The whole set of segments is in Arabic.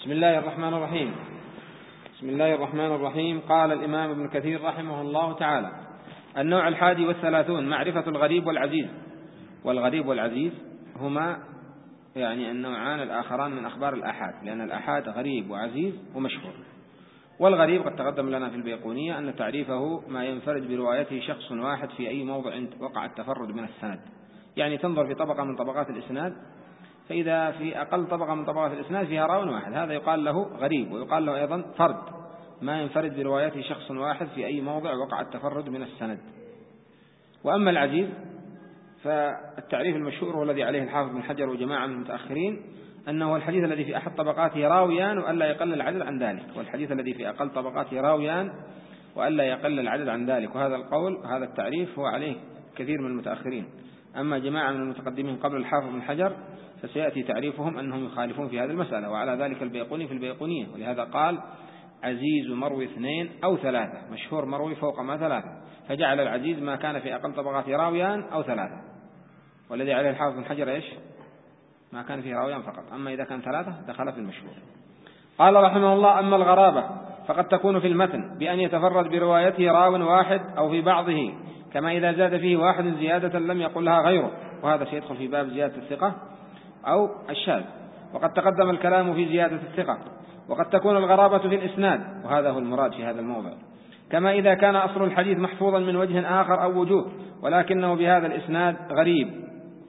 بسم الله الرحمن الرحيم. بسم الله الرحمن الرحيم. قال الإمام ابن كثير رحمه الله تعالى: النوع 31 معرفة الغريب والعزيز. والغريب والعزيز هما يعني النوعان الآخران من أخبار الآحاد، لأن الآحاد غريب وعزيز ومشهور. والغريب قد تقدم لنا في البيقونية أن تعريفه ما ينفرد بروايته شخص واحد في أي موضع وقع التفرد من السند، يعني تنظر في طبقة من طبقات الإسناد، فإذا في أقل طبقة من طبقات الإسناد فيها راو واحد، هذا يقال له غريب. ويقال له أيضا فرد، ما ينفرد بروايته شخص واحد في أي موضع وقع التفرد من السند. وأما العزيز فالتعريف المشهور والذي عليه الحافظ بن حجر وجماعة من المتأخرين أنه الحديث الذي في أحد طبقاته راويان وألا يقل العدد عن ذلك، والحديث الذي في أقل طبقاته راويان وألا يقل العدد عن ذلك. وهذا القول هذا التعريف هو عليه كثير من المتأخرين. أما جماعة من المتقدمين قبل الحافظ بن حجر فسيأتي تعريفهم أنهم يخالفون في هذه المسألة، وعلى ذلك البيقوني في البيقونية، ولهذا قال: عزيز مروي 2 أو 3، مشهور مروي فوق ما 3، فجعل العزيز ما كان في أقل طبقاته راويان أو 3، والذي عليه الحافظ بن حجر إيش؟ ما كان فيه راويان فقط، أما إذا كان 3 دخل في المشهور. قال رحمه الله: أما الغرابة فقد تكون في المتن بأن يتفرد بروايته راو واحد أو في بعضه، كما إذا زاد فيه واحد زيادة لم يقلها غيره، وهذا سيدخل في باب زيادة الثقة أو الشاذ، وقد تقدم الكلام في زيادة الثقة. وقد تكون الغرابة في الإسناد، وهذا هو المراد في هذا الموضع، كما إذا كان أصل الحديث محفوظا من وجه آخر أو وجوه ولكنه بهذا الإسناد غريب.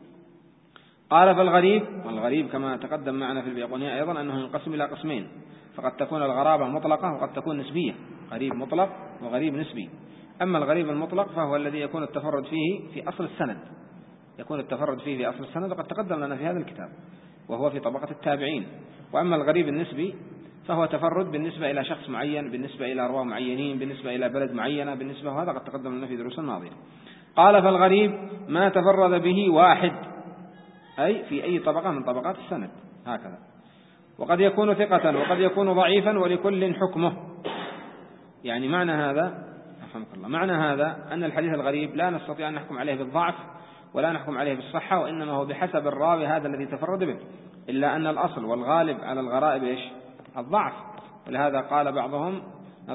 قال: فالغريب، والغريب كما تقدم معنا في البيقونية أيضا أنه ينقسم إلى قسمين، فقد تكون الغرابة مطلقة وقد تكون نسبية، غريب مطلق وغريب نسبي. أما الغريب المطلق فهو الذي يكون التفرد فيه في أصل السند، يكون التفرد فيه في أصل السند، وقد تقدم لنا في هذا الكتاب، وهو في طبقة التابعين. وأما الغريب النسبي فهو تفرد بالنسبة إلى شخص معين، بالنسبة إلى رواه معينين، بالنسبة إلى بلد معينة، بالنسبة، وهذا قد تقدم لنا في دروس الماضية. قال: فالغريب ما تفرد به واحد، أي في أي طبقة من طبقات السند، هكذا. وقد يكون ثقة وقد يكون ضعيفا ولكل حكمه. يعني معنى هذا، رحمك الله، معنى هذا أن الحديث الغريب لا نستطيع أن نحكم عليه بالضعف ولا نحكم عليه بالصحة، وإنما هو بحسب الراوي هذا الذي تفرد به، إلا أن الأصل والغالب على الغرائب إيش؟ الضعف. ولهذا قال بعضهم: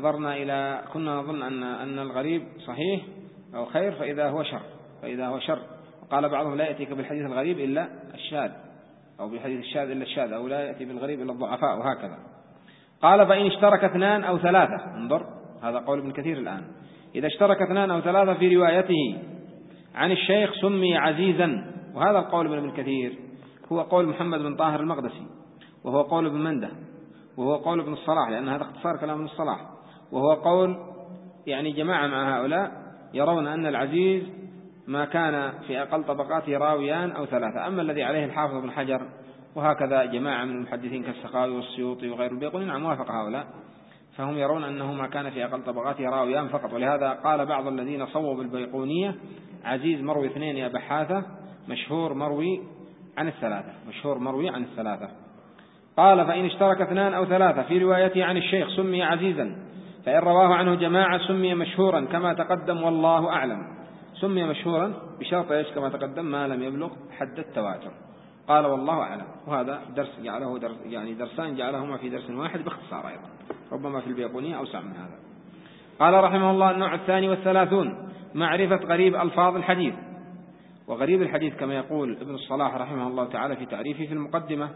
كنا نظن أن الغريب صحيح أو خير فإذا هو شر. وقال بعضهم: لا يأتيك بالحديث الغريب إلا الشاذ، أو بالحديث الشاذ إلا الشاذ، أو لا يأتي بالغريب إلا الضعفاء، وهكذا. قال: فإن اشترك 2 أو 3، انظر هذا قول ابن كثير الآن، إذا اشترك 2 أو 3 في روايته عن الشيخ سمي عزيزا. وهذا القول من ابن كثير هو قول محمد بن طاهر المقدسي، وهو قول ابن منده، وهو قول ابن الصلاح، لأن هذا اختصار كلام ابن الصلاح، وهو قول يعني جماعة مع هؤلاء يرون أن العزيز ما كان في أقل طبقاته راويان أو 3. أما الذي عليه الحافظ بن حجر وهكذا جماعة من المحدثين كالسخاوي والسيوطي وغير البيقوني عن موافق هؤلاء، فهم يرون أنه ما كان في أقل طبقاته راويان فقط. ولهذا قال بعض الذين صوبوا البيقونية: عزيز مروي 2 يا بحاثة، مشهور مروي عن 3، مشهور مروي عن 3. قال: فإن اشترك 2 أو 3 في روايته عن الشيخ سمي عزيزا، فإن رواه عنه جماعة سمي مشهورا كما تقدم، والله أعلم. سمي مشهورا بشرط إيش؟ كما تقدم: ما لم يبلغ حد التواتر. قال: والله أعلم. وهذا درس جعله يعني درسان جعلهما في درس واحد باختصار، أيضا ربما في البيقونية أوسع من هذا. قال رحمه الله: النوع 32 معرفة غريب ألفاظ الحديث. وغريب الحديث كما يقول ابن الصلاح رحمه الله تعالى في تعريفه في المقدمة،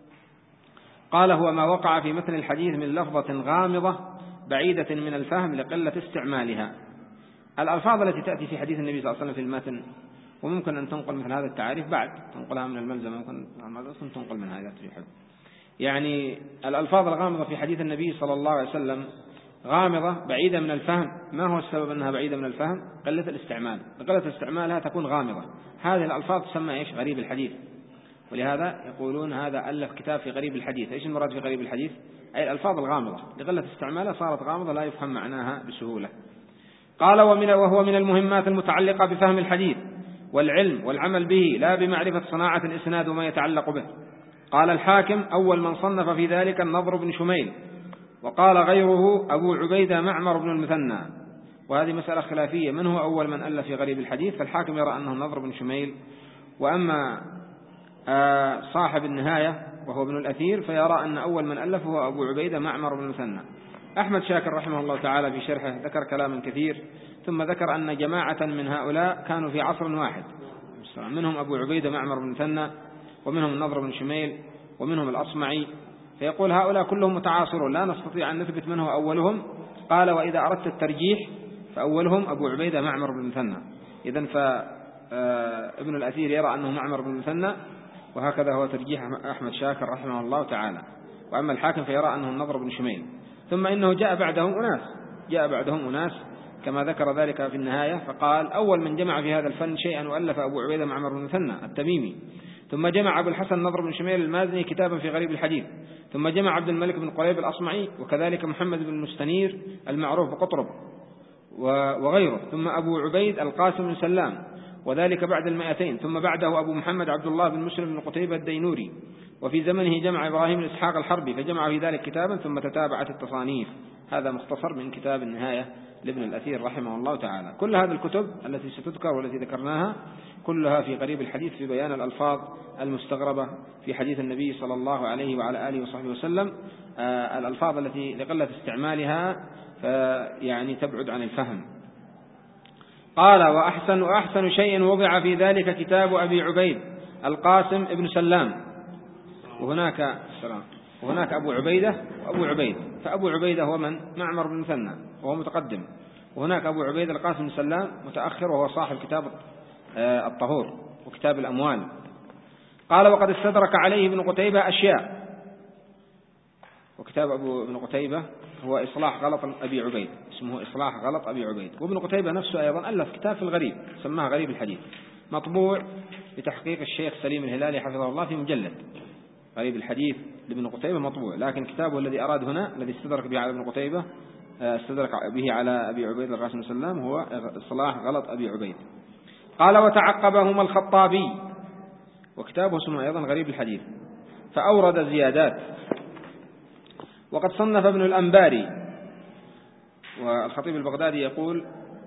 قال: هو ما وقع في متن الحديث من لفظة غامضة بعيدة من الفهم لقلة استعمالها. الألفاظ التي تأتي في حديث النبي صلى الله عليه وسلم في المتن، وممكن أن تنقل مثل هذا التعريف بعد تنقلها من الملزمة، ممكن تنقل منها إذا تريد. يعني الألفاظ الغامضة في حديث النبي صلى الله عليه وسلم غامضة بعيدة من الفهم. ما هو السبب أنها بعيدة من الفهم؟ قلة الاستعمال، قلة استعمالها تكون غامضة. هذه الألفاظ تسمى إيش؟ غريب الحديث. ولهذا يقولون هذا ألف كتاب في غريب الحديث. إيش المراد في غريب الحديث؟ أي الألفاظ الغامضة لقلة استعمالها صارت غامضة لا يفهم معناها بسهولة. قال: وهو من المهمات المتعلقة بفهم الحديث والعلم والعمل به، لا بمعرفة صناعة الإسناد وما يتعلق به. قال الحاكم: أول من صنف في ذلك النضر بن شميل، وقال غيره أبو عبيدة معمر بن المثنى. وهذه مسألة خلافية، من هو أول من ألف في غريب الحديث؟ فالحاكم يرى أنه النضر بن شميل، وأما صاحب النهاية وهو ابن الأثير، فيرى أن أول من ألف هو أبو عبيدة معمر بن المثنى. أحمد شاكر رحمه الله تعالى في شرحه ذكر كلاما كثير، ثم ذكر أن جماعة من هؤلاء كانوا في عصر واحد، منهم أبو عبيدة معمر بن المثنى، ومنهم النضر بن شميل، ومنهم الأصمعي، فيقول هؤلاء كلهم متعاصرون لا نستطيع أن نثبت من هو أولهم. قال وإذا أردت الترجيح فأولهم أبو عبيدة معمر بن المثنى. إذن فابن الأثير يرى أنه معمر بن المثنى، وهكذا هو ترجيح أحمد شاكر رحمه الله تعالى. وأما الحاكم فيرى أنه النضر بن شميل. ثم إنه جاء بعدهم أناس كما ذكر ذلك في النهاية، فقال أول من جمع في هذا الفن شيئا وألف أبو عبيدة معمر بن المثنى التميمي، ثم جمع أبو الحسن النضر بن شميل المازني كتابا في غريب الحديث، ثم جمع عبد الملك بن قريب الأصمعي، وكذلك محمد بن المستنير المعروف بقطرب وغيره، ثم أبو عبيد القاسم بن سلام، وذلك بعد 200، ثم بعده أبو محمد عبد الله بن مسلم بن قتيبة الدينوري، وفي زمنه جمع إبراهيم الإسحاق الحربي فجمع في ذلك كتابا، ثم تتابعت التصانيف. هذا مختصر من كتاب النهاية لابن الأثير رحمه الله تعالى. كل هذه الكتب التي ستذكر والتي ذكرناها كلها في غريب الحديث في بيان الألفاظ المستغربة في حديث النبي صلى الله عليه وعلى آله وصحبه وسلم، الألفاظ التي لقلة استعمالها يعني تبعد عن الفهم. قال وأحسن شيء وضع في ذلك كتاب أبي عبيد القاسم ابن سلام، وهناك أبو عبيدة وأبو عبيد، فأبو عبيدة هو من؟ معمر بن المثنى وهو متقدم، وهناك أبو عبيد القاسم بن سلام متأخر وهو صاحب كتاب الطهور وكتاب الأموال. قال وقد استدرك عليه ابن قتيبة أشياء، وكتاب ابن قتيبة هو إصلاح غلط أبي عبيد، اسمه إصلاح غلط أبي عبيد. وابن قتيبة نفسه أيضا ألف كتاب في الغريب سماه غريب الحديث، مطبوع بتحقيق الشيخ سليم الهلالي حفظه الله في مجلد. غريب الحديث لابن قتيبة مطبوع، لكن كتابه الذي أراد هنا الذي استدرك به على ابن قتيبة استدرك به على أبي عبيد القاسم السلام هو إصلاح غلط أبي عبيد. قال وتعقبهما الخطابي، وكتابه اسمه أيضا غريب الحديث، فأورد زيادات. وقد صنف ابن الأنباري، والخطيب البغدادي يقول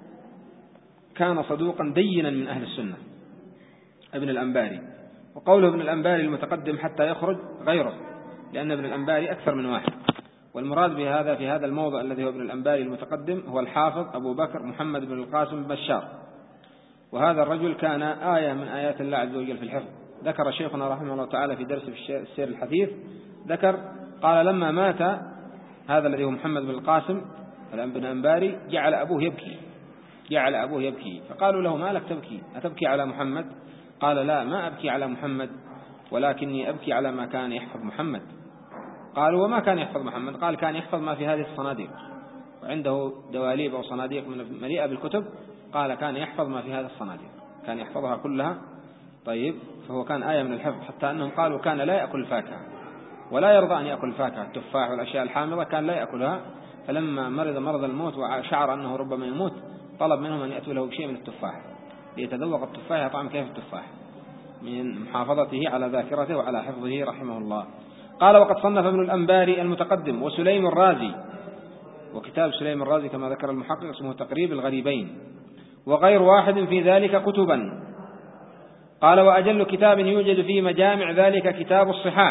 كان صدوقا دينا من أهل السنة ابن الأنباري، وقوله ابن الأنباري المتقدم حتى يخرج غيره، لأن ابن الأنباري أكثر من واحد، والمراد بهذا في هذا الموضع الذي هو ابن الأنباري المتقدم هو الحافظ أبو بكر محمد بن القاسم بشار، وهذا الرجل كان آية من آيات الله عز وجل في الحفظ. ذكر شيخنا رحمه الله تعالى في درس السير الحثيث، ذكر قال لما مات هذا الذي هو محمد بن القاسم بن الأنباري جعل أبوه يبكي، فقالوا له ما لك تبكي؟ أتبكي على محمد؟ قال لا، ما أبكي على محمد، ولكني أبكي على ما كان يحفظ محمد. قالوا وما كان يحفظ محمد؟ قال كان يحفظ ما في هذه الصناديق، وعنده دواليب أو صناديق مليئة بالكتب، قال كان يحفظ ما في هذه الصناديق، كان يحفظها كلها. طيب، فهو كان آية من الحفظ، حتى أنهم قالوا كان لا يأكل الفاكهة ولا يرضى أن يأكل الفاكهة، التفاح والأشياء الحامضة كان لا يأكلها، فلما مرض الموت وشعر أنه ربما يموت طلب منهم أن يأتوا له بشيء من التفاح ليتذوق التفاح يطعم كيف التفاح، من محافظته على ذاكرته وعلى حفظه رحمه الله. قال وقد صنف ابن الأنباري المتقدم وسليم الرازي، وكتاب سليم الرازي كما ذكر المحقق اسمه تقريب الغريبين، وغير واحد في ذلك كتبا. قال وأجل كتاب يوجد في مجامع ذلك كتاب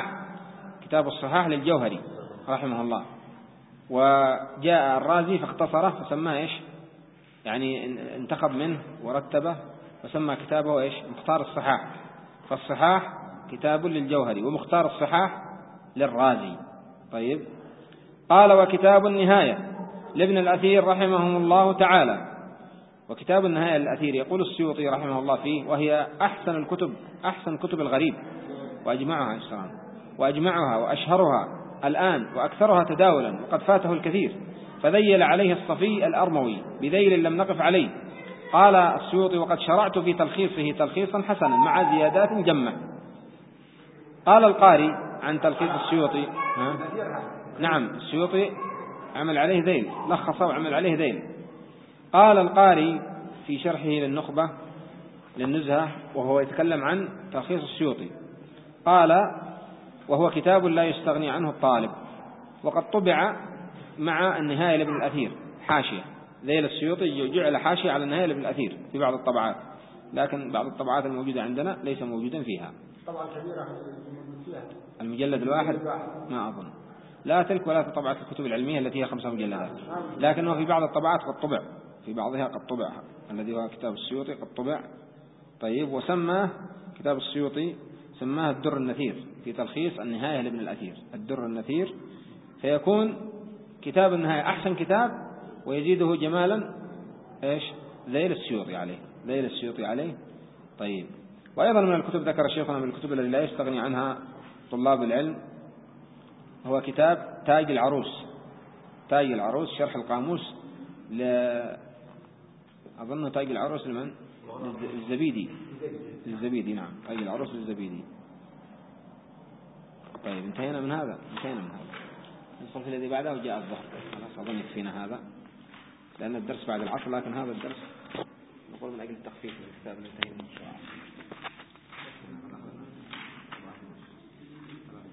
الصحاح للجوهري رحمه الله، وجاء الرازي فاختصره فسماه إيش؟ يعني انتخب منه ورتبه وسمى كتابه إيش؟ مختار الصحاح، فالصحاح كتاب للجوهري ومختار الصحاح للرازي. طيب، قال وكتاب النهاية لابن الأثير رحمه الله تعالى، وكتاب النهاية للأثير يقول السيوطي رحمه الله فيه وهي أحسن كتب الغريب وأجمعها وأشهرها الآن وأكثرها تداولا، وقد فاته الكثير، فذيل عليه الصفي الأرموي بذيل لم نقف عليه. قال السيوطي وقد شرعت في تلخيصه تلخيصا حسنا مع زيادات جمة. قال القاري عن تلخيص السيوطي نعم، السيوطي عمل عليه ذيل، لخصه وعمل عليه ذيل. قال القاري في شرحه للنخبة للنزهة وهو يتكلم عن تلخيص السيوطي، قال وهو كتاب لا يستغني عنه الطالب، وقد طبع مع النهاية لابن الأثير حاشية، ذيل السيوطي جعل حاشية على النهاية لابن الأثير في بعض الطبعات، لكن بعض الطبعات الموجودة عندنا ليس موجودا فيها. طبعا كبيرة فيها المجلد الواحد ما أظن، لا تلك ولا طبعة الكتب العلمية التي هي 5 مجلدات، لكنه في بعض الطبعات قد طبع، في بعضها قد طبع، الذي هو كتاب السيوطي قد طبع. طيب، وسماه كتاب السيوطي سماه الدر النثير في تلخيص النهاية لابن الأثير، الدر النثير، فيكون كتاب النهاية أحسن كتاب ويزيده جمالا إيش ذيل السيوطي عليه، ذيل السيوطي عليه. طيب، وأيضا من الكتب ذكر شيخنا من الكتب التي لا يستغني عنها طلاب العلم هو كتاب تاج العروس، تاج العروس شرح القاموس أظن تاج العروس لمن؟ الزبيدي، الزبيدي، نعم، تاج العروس للزبيدي. طيب، انتهينا من هذا، ندخل في الذي بعده وجاء الظهر. خلاص أظن يكفينا هذا لأن الدرس بعد العصر، لكن هذا الدرس نقول من أجل التخفيف من الكتاب اللي انتهينا إن شاء الله.